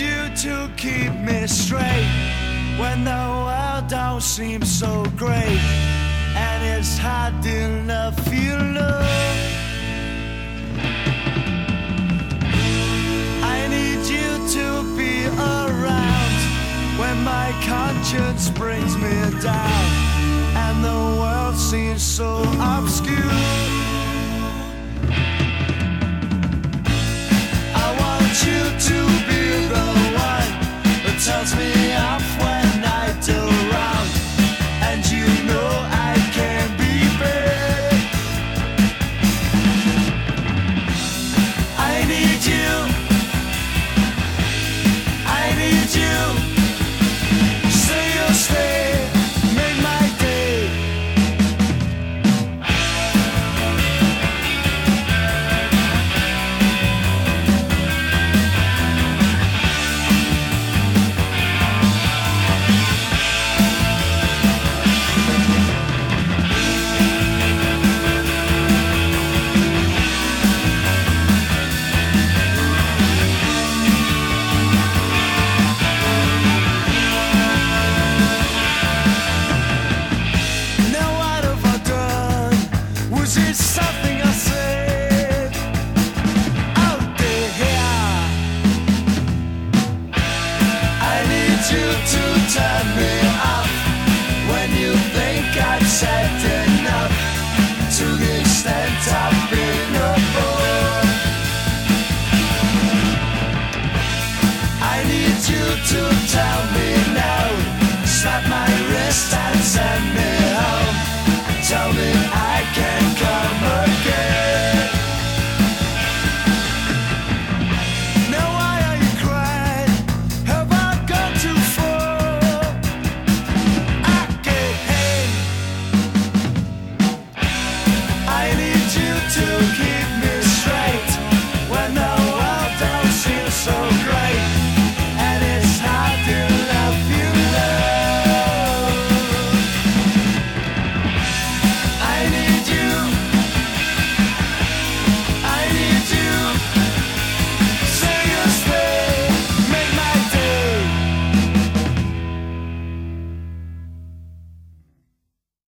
you to keep me straight when the world don't seem so great, and it's hard enough, you know. I need you to be around when my conscience brings me down and the world seems so obscure. I want you to be the one that tells me off when I do wrong, and you know I can be bad. I need you, I need you. Say you'll stay, make my day. Was it something I said out there? I need you to turn me off when you think I've said enough, to the extent I've been a bore. I need you to tell me now, slap my wrist and send me home. Tell me